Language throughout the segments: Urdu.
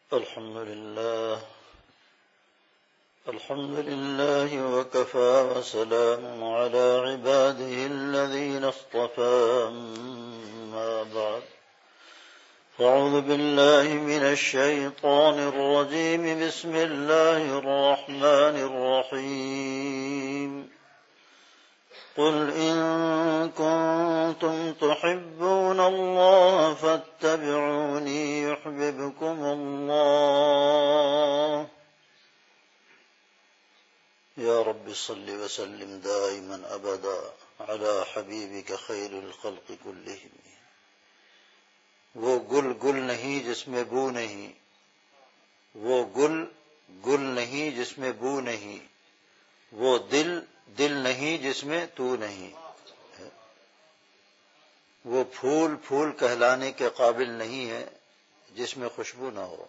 الحمد لله وكفى وسلام على عباده الذين اصطفى أما بعد فأعوذ بالله من الشيطان الرجيم بسم الله الرحمن الرحيم قل إن كنتم تحبون الله فاتبعوني يحببكم الله يا رب صل وسلم دائما أبدا على حبيبك خير الخلق كلهم. وہ گل نہیں جس میں بو نہیں، وہ گل نہیں جس میں بو نہیں، وہ دل نہیں جس میں تو نہیں، وہ پھول کہلانے کے قابل نہیں ہے جس میں خوشبو نہ ہو.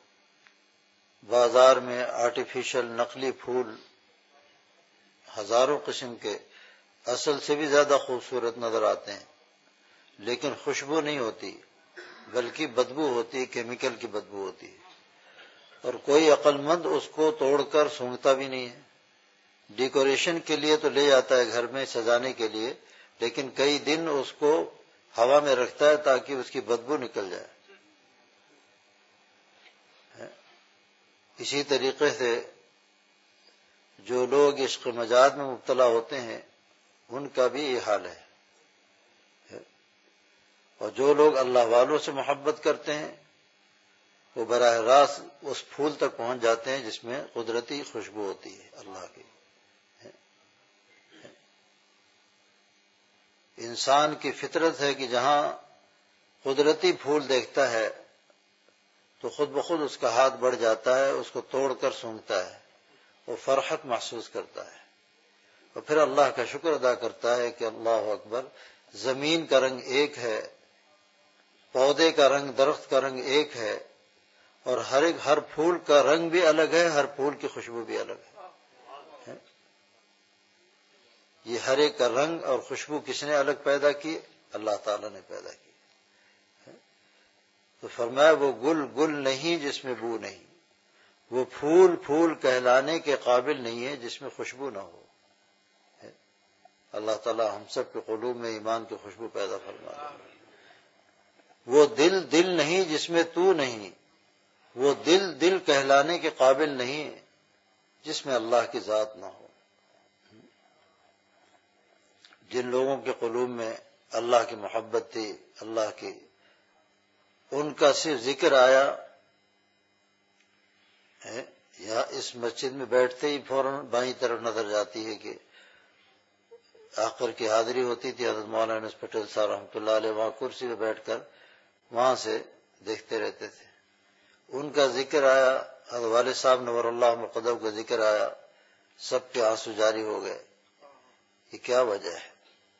بازار میں آرٹیفیشل نقلی پھول ہزاروں قسم کے اصل سے بھی زیادہ خوبصورت نظر آتے ہیں، لیکن خوشبو نہیں ہوتی، بلکہ بدبو ہوتی ہے، کیمیکل کی بدبو ہوتی ہے. اور کوئی عقل مند اس کو توڑ کر سونگھتا بھی نہیں ہے. ڈیکوریشن کے لیے تو لے جاتا ہے گھر میں سجانے کے لیے، لیکن کئی دن اس کو ہوا میں رکھتا ہے تاکہ اس کی بدبو نکل جائے. اسی طریقے سے جو لوگ عشق مجاز میں مبتلا ہوتے ہیں ان کا بھی یہ حال ہے. اور جو لوگ اللہ والوں سے محبت کرتے ہیں وہ براہ راست اس پھول تک پہنچ جاتے ہیں جس میں قدرتی خوشبو ہوتی ہے اللہ کی. انسان کی فطرت ہے کہ جہاں قدرتی پھول دیکھتا ہے تو خود بخود اس کا ہاتھ بڑھ جاتا ہے، اس کو توڑ کر سونگھتا ہے، وہ فرحت محسوس کرتا ہے اور پھر اللہ کا شکر ادا کرتا ہے کہ اللہ اکبر، زمین کا رنگ ایک ہے، پودے کا رنگ، درخت کا رنگ ایک ہے، اور ہر پھول کا رنگ بھی الگ ہے، ہر پھول کی خوشبو بھی الگ ہے. یہ ہر ایک کا رنگ اور خوشبو کس نے الگ پیدا کی؟ اللہ تعالیٰ نے پیدا کی. تو فرمایا وہ گل نہیں جس میں بو نہیں، وہ پھول کہلانے کے قابل نہیں ہے جس میں خوشبو نہ ہو. اللہ تعالیٰ ہم سب کے قلوب میں ایمان کی خوشبو پیدا فرما دے. وہ دل نہیں جس میں تو نہیں، وہ دل کہلانے کے قابل نہیں جس میں اللہ کی ذات نہ ہو. جن لوگوں کے قلوب میں اللہ کی محبت تھی، اللہ کی، ان کا صرف ذکر آیا یا اس مسجد میں بیٹھتے ہی فوراً بائیں طرف نظر جاتی ہے کہ آخر کی حاضری ہوتی تھی حضرت مولانا انس پٹیل صاحب رحمۃ اللہ علیہ، وہاں کرسی پہ بیٹھ کر وہاں سے دیکھتے رہتے تھے. ان کا ذکر آیا، حضرت والد صاحب نور اللہ مقدم کا ذکر آیا، سب کے آنسو جاری ہو گئے. یہ کیا وجہ ہے؟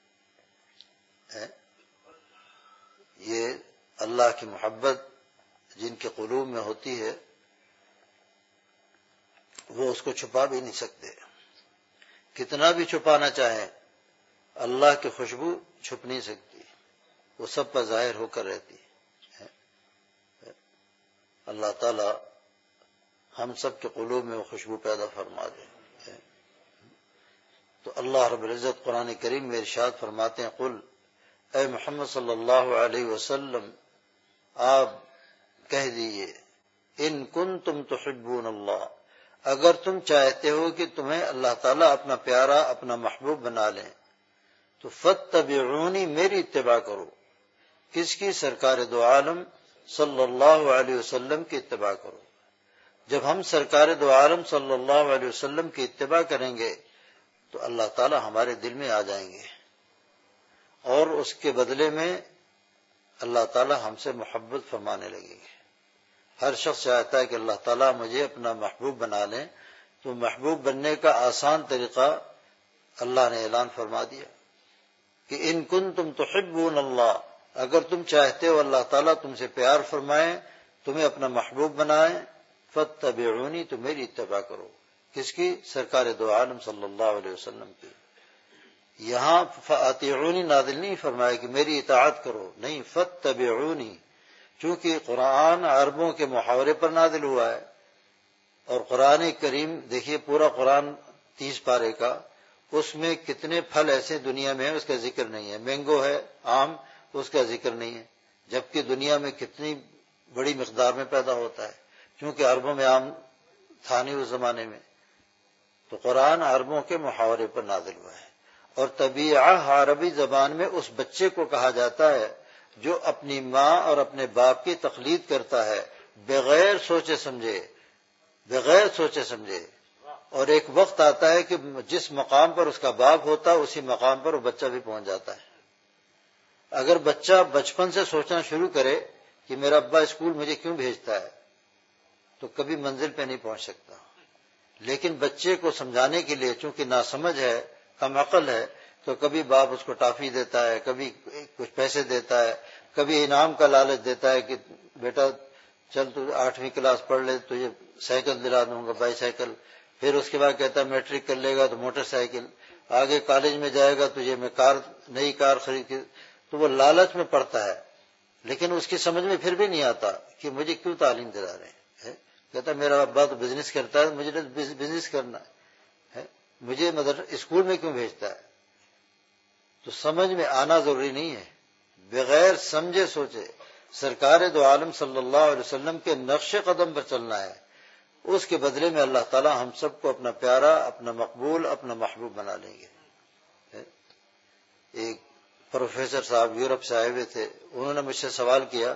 یہ اللہ کی محبت جن کے قلوب میں ہوتی ہے وہ اس کو چھپا بھی نہیں سکتے. کتنا بھی چھپانا چاہیں اللہ کی خوشبو چھپ نہیں سکتی، وہ سب پر ظاہر ہو کر رہتی ہے. اللہ تعالی ہم سب کے قلوب میں وہ خوشبو پیدا فرما دے. تو اللہ رب العزت قرآن کریم میں ارشاد فرماتے ہیں قل، اے محمد صلی اللہ علیہ وسلم آپ کہہ دیجئے ان کنتم تحبون اللہ، اگر تم چاہتے ہو کہ تمہیں اللہ تعالیٰ اپنا پیارا، اپنا محبوب بنا لیں تو فاتبعونی، میری اتباع کرو. کس کی؟ سرکار دو عالم صلی اللہ علیہ وسلم کی اتباع کرو. جب ہم سرکار دو عالم صلی اللہ علیہ وسلم کی اتباع کریں گے تو اللہ تعالیٰ ہمارے دل میں آ جائیں گے اور اس کے بدلے میں اللہ تعالیٰ ہم سے محبت فرمانے لگیں گے. ہر شخص چاہتا ہے کہ اللہ تعالیٰ مجھے اپنا محبوب بنا لیں، تو محبوب بننے کا آسان طریقہ اللہ نے اعلان فرما دیا کہ ان کنتم تحبون اللہ، اگر تم چاہتے ہو اللہ تعالیٰ تم سے پیار فرمائیں، تمہیں اپنا محبوب بنائیں، فاتبعونی، تو میری اتباع کرو. کس کی؟ سرکار دو عالم صلی اللہ علیہ وسلم کی. یہاں فاطیعونی نازل نہیں فرمایا کہ میری اطاعت کرو، نہیں، فاتبعونی، چونکہ قرآن عربوں کے محاورے پر نازل ہوا ہے، اور قرآن کریم دیکھیے پورا قرآن 30 پارے کا، اس میں کتنے پھل ایسے دنیا میں ہیں اس کا ذکر نہیں ہے. مینگو ہے، آم، اس کا ذکر نہیں ہے، جبکہ دنیا میں کتنی بڑی مقدار میں پیدا ہوتا ہے، کیونکہ عربوں میں آم تھا نہیں اس زمانے میں. تو قرآن عربوں کے محاورے پر نازل ہوا ہے، اور طبیعہ عربی زبان میں اس بچے کو کہا جاتا ہے جو اپنی ماں اور اپنے باپ کی تقلید کرتا ہے بغیر سوچے سمجھے. اور ایک وقت آتا ہے کہ جس مقام پر اس کا باپ ہوتا ہے اسی مقام پر وہ بچہ بھی پہنچ جاتا ہے. اگر بچہ بچپن سے سوچنا شروع کرے کہ میرا ابا اسکول مجھے کیوں بھیجتا ہے تو کبھی منزل پہ نہیں پہنچ سکتا. لیکن بچے کو سمجھانے کے لیے چونکہ ناسمجھ ہے، کم عقل ہے، تو کبھی باپ اس کو ٹافی دیتا ہے، کبھی کچھ پیسے دیتا ہے، کبھی انعام کا لالچ دیتا ہے کہ بیٹا چل تو 8ویں کلاس پڑھ لے، تجھے سائیکل دلا دوں گا، بائی سائیکل. پھر اس کے بعد کہتا ہے میٹرک کر لے گا تو موٹر سائیکل، آگے کالج میں جائے گا تجھے میں نئی کار خرید کے. تو وہ لالچ میں پڑتا ہے، لیکن اس کی سمجھ میں پھر بھی نہیں آتا کہ مجھے کیوں تعلیم دلا رہے ہیں. کہتا ہے میرا ابا تو بزنس کرتا ہے، مجھے بزنس کرنا ہے، مجھے اسکول میں کیوں بھیجتا ہے. تو سمجھ میں آنا ضروری نہیں ہے، بغیر سمجھے سوچے سرکار دو عالم صلی اللہ علیہ وسلم کے نقش قدم پر چلنا ہے. اس کے بدلے میں اللہ تعالی ہم سب کو اپنا پیارا، اپنا مقبول، اپنا محبوب بنا لیں گے. ایک پروفیسر صاحب یورپ سے آئے ہوئے تھے، انہوں نے مجھ سے سوال کیا،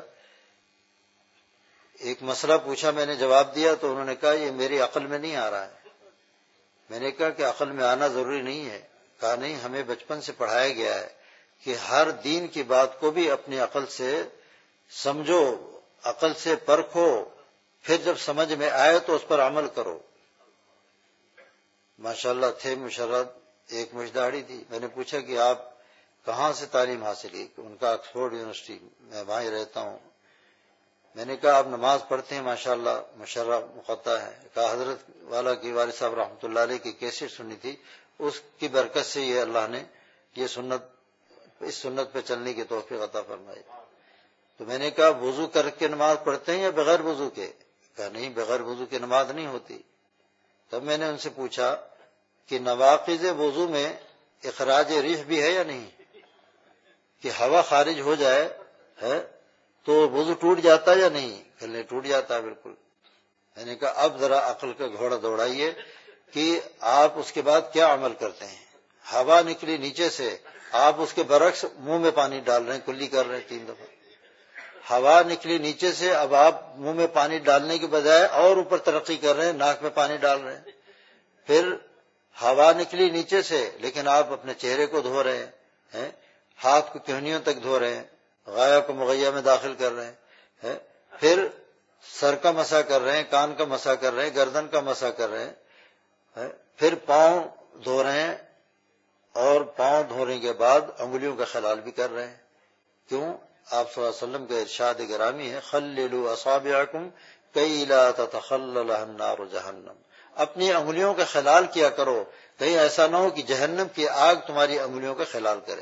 ایک مسئلہ پوچھا، میں نے جواب دیا تو انہوں نے کہا یہ میری عقل میں نہیں آ رہا ہے. میں نے کہا کہ عقل میں آنا ضروری نہیں ہے. کہا نہیں، ہمیں بچپن سے پڑھایا گیا ہے کہ ہر دین کی بات کو بھی اپنی عقل سے سمجھو، عقل سے پرکھو، پھر جب سمجھ میں آئے تو اس پر عمل کرو. ماشاءاللہ تھے مشرد، ایک مجداڑی تھی. میں نے پوچھا کہ آپ کہاں سے تعلیم حاصل کی؟ ان کا آکسفورڈ یونیورسٹی، میں وہاں ہی رہتا ہوں. میں نے کہا آپ نماز پڑھتے ہیں؟ ماشاءاللہ مشرف مقطع ہے. کہا حضرت والا کی والد صاحب رحمۃ اللہ علیہ کی کیسٹ سنی تھی، اس کی برکت سے یہ اللہ نے اس سنت پہ چلنے کی توفیق عطا فرمائی. تو میں نے کہا وضو کر کے نماز پڑھتے ہیں یا بغیر وضو کے؟ کہا نہیں، بغیر وضو کے نماز نہیں ہوتی. تب میں نے ان سے پوچھا کہ نواقض وضو میں اخراج ریح بھی ہے یا نہیں، کہ ہوا خارج ہو جائے ہے تو وضو ٹوٹ جاتا یا نہیں؟ کہ نہیں، ٹوٹ جاتا ہے بالکل. میں نے کہا اب ذرا عقل کا گھوڑا دوڑائیے کہ آپ اس کے بعد کیا عمل کرتے ہیں. ہوا نکلی نیچے سے، آپ اس کے برعکس منہ میں پانی ڈال رہے ہیں، کلی کر رہے ہیں 3 دفعہ. ہوا نکلی نیچے سے، اب آپ منہ میں پانی ڈالنے کے بجائے اور اوپر ترقی کر رہے ہیں، ناک میں پانی ڈال رہے ہیں. پھر ہوا نکلی نیچے سے لیکن آپ اپنے چہرے کو دھو رہے ہیں، ہاتھ کو کہنیوں تک دھو رہے ہیں، غایا کو مغیہ میں داخل کر رہے ہیں، پھر سر کا مسح کر رہے ہیں، کان کا مسح کر رہے ہیں، گردن کا مسح کر رہے ہیں، پھر پاؤں دھو رہے ہیں، اور پاؤں دھونے کے بعد انگلیوں کا خلال بھی کر رہے ہیں. کیوں؟ آپ صلی اللہ علیہ وسلم کا ارشاد گرامی ہے، خللوا اصابعکم کی لا تتخللها النار جہنم. اپنی انگلیوں کا خلال کیا کرو، کہیں ایسا نہ ہو کہ جہنم کی آگ تمہاری انگلیوں کا خلال کرے.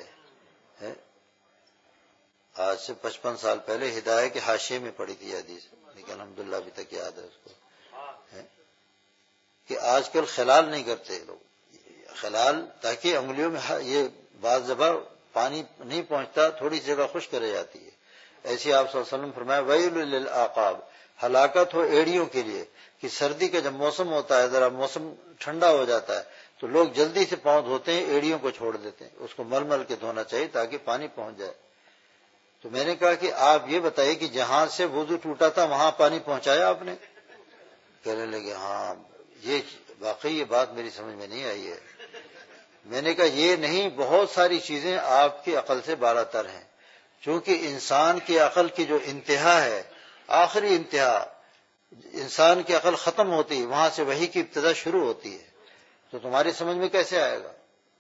آج سے 55 سال پہلے ہدایہ کے حاشیے میں پڑھی تھی حدیث، لیکن الحمدللہ ابھی تک یاد ہے اس کو، کہ آج کل خلال نہیں کرتے لوگ. خلال تاکہ انگلیوں میں یہ بعض دفعہ پانی نہیں پہنچتا، تھوڑی سی جگہ خشک رہ جاتی ہے. ایسے آپ صلی اللہ علیہ وسلم فرمایا ویل للعقاب، ہلاکت ہو ایڑیوں کے لیے، کہ سردی کا جب موسم ہوتا ہے، ذرا موسم ٹھنڈا ہو جاتا ہے تو لوگ جلدی سے پاؤں دھوتے ہیں، ایڑیوں کو چھوڑ دیتے ہیں. اس کو مل مل کے دھونا چاہیے تاکہ پانی پہنچ جائے. تو میں نے کہا کہ آپ یہ بتائیے کہ جہاں سے وضو ٹوٹا تھا وہاں پانی پہنچایا آپ نے؟ کہنے لگے ہاں. یہ واقعی یہ بات میری سمجھ میں نہیں آئی ہے. میں نے کہا یہ نہیں، بہت ساری چیزیں آپ کی عقل سے بالاتر ہیں. چونکہ انسان کی عقل کی جو انتہا ہے، آخری انتہا، انسان کی عقل ختم ہوتی ہے، وہاں سے وحی کی ابتدا شروع ہوتی ہے. تو تمہاری سمجھ میں کیسے آئے گا؟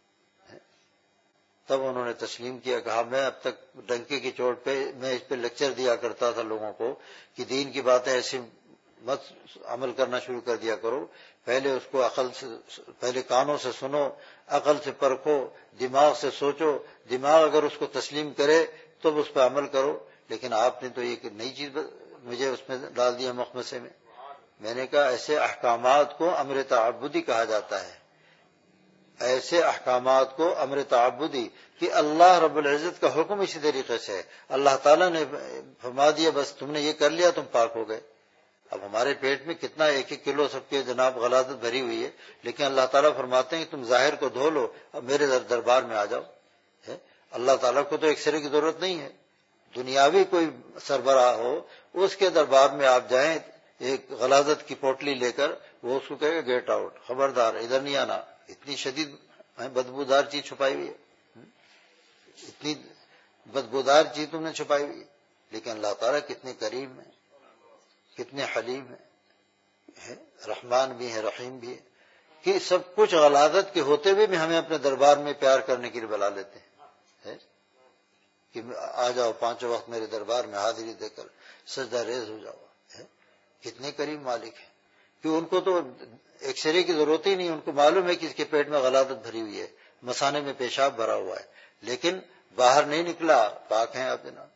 تب انہوں نے تسلیم کیا. کہا میں اب تک ڈنکے کی چوٹ پہ میں اس پہ لیکچر دیا کرتا تھا لوگوں کو کہ دین کی باتیں ایسی مت عمل کرنا شروع کر دیا کرو، پہلے اس کو عقل سے، پہلے کانوں سے سنو، عقل سے پرکھو، دماغ سے سوچو، دماغ اگر اس کو تسلیم کرے تو اس پہ عمل کرو. لیکن آپ نے تو ایک نئی چیز مجھے اس میں ڈال دیا مخمصے میں. میں نے کہا ایسے احکامات کو امر تعبدی کہا جاتا ہے. ایسے احکامات کو امر تعبدی کہ اللہ رب العزت کا حکم اسی طریقے سے ہے. اللہ تعالیٰ نے فرما دیا بس تم نے یہ کر لیا تم پاک ہو گئے. اب ہمارے پیٹ میں کتنا 1-1 کلو سب کے جناب غلاظت بھری ہوئی ہے، لیکن اللہ تعالیٰ فرماتے ہیں کہ تم ظاہر کو دھو لو، اب میرے دربار میں آ جاؤ. اللہ تعالیٰ کو تو ایکسرے کی ضرورت نہیں ہے. دنیاوی کوئی سربراہ ہو اس کے دربار میں آپ جائیں ایک غلاظت کی پوٹلی لے کر، وہ اس کو کہے گا گیٹ آؤٹ، خبردار ادھر نہیں آنا. اتنی شدید بدبودار چیز چھپائی ہوئی ہے، اتنی بدبودار چیز تم نے چھپائی ہوئی ہے. لیکن اللہ تعالیٰ کتنے کریم ہیں، کتنے حلیم ہیں، رحمان بھی ہے رحیم بھی ہے کہ سب کچھ غلاظت کے ہوتے ہوئے بھی ہمیں اپنے دربار میں پیار کرنے کے لیے بلا لیتے ہیں کہ آ جاؤ 5 وقت میرے دربار میں حاضری دے کر سجدہ ریز ہو جاؤ. کتنے کریم مالک ہیں کہ ان کو تو ایکسرے کی ضرورت ہی نہیں. ان کو معلوم ہے کہ اس کے پیٹ میں غلاظت بھری ہوئی ہے، مثانے میں پیشاب بھرا ہوا ہے، لیکن باہر نہیں نکلا، پاک ہیں آپ جناب.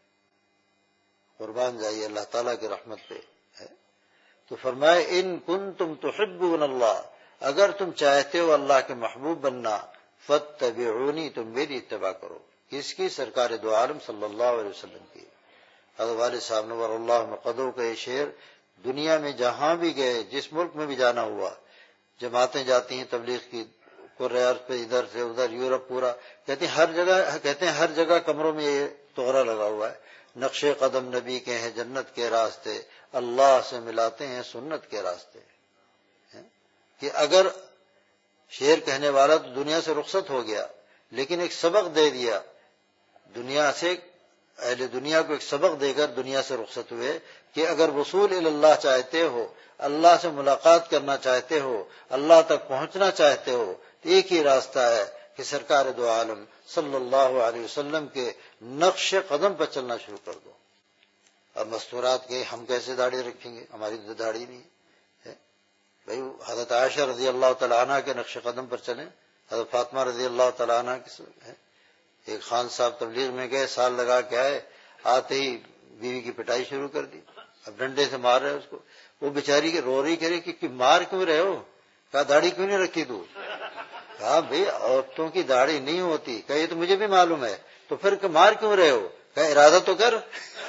قربان جائیے اللہ تعالیٰ کی رحمت پہ. تو فرمائے ان کنتم تحبون اللہ، اگر تم چاہتے ہو اللہ کے محبوب بننا، فاتبعونی، تم میری اتباع کرو. کس کی؟ سرکار دو عالم صلی اللہ علیہ وسلم کی. حضرت والد صاحب نور اللہ مقدو کا یہ شعر دنیا میں جہاں بھی گئے، جس ملک میں بھی جانا ہوا، جماعتیں جاتی ہیں تبلیغ کی قرآن پہ، ادھر سے ادھر، یورپ پورا، کہتے ہیں ہر جگہ کمروں میں یہ توغرا لگا ہوا ہے، نقش قدم نبی کے ہیں جنت کے راستے، اللہ سے ملاتے ہیں سنت کے راستے. کہ اگر شعر کہنے والا تو دنیا سے رخصت ہو گیا، لیکن ایک سبق دے دیا دنیا سے، اہل دنیا کو ایک سبق دے کر دنیا سے رخصت ہوئے کہ اگر وصول اللہ چاہتے ہو، اللہ سے ملاقات کرنا چاہتے ہو، اللہ تک پہنچنا چاہتے ہو، تو ایک ہی راستہ ہے کہ سرکار دو عالم صلی اللہ علیہ وسلم کے نقش قدم پر چلنا شروع کر دو. اب مستورات کے ہم کیسے داڑھی رکھیں گے، ہماری تو داڑھی نہیں ہے بھائی. حضرت عائشہ رضی اللہ تعالیٰ عنہ کے نقش قدم پر چلیں، حضرت فاطمہ رضی اللہ تعالیٰ عنہ کے. ایک خان صاحب تبلیغ میں گئے، سال لگا کے آئے، آتے ہی بیوی کی پٹائی شروع کر دی. اب ڈنڈے سے مار رہے اس کو، وہ بیچاری رو رہی کہہ رہی کہ مار کیوں رہے ہو؟ کہا داڑھی کیوں نہیں رکھی تو؟ کہا بھئی عورتوں کی داڑھی نہیں ہوتی. کہا یہ تو مجھے بھی معلوم ہے، تو پھر مار کیوں رہے ہو؟ کہا ارادہ تو کر.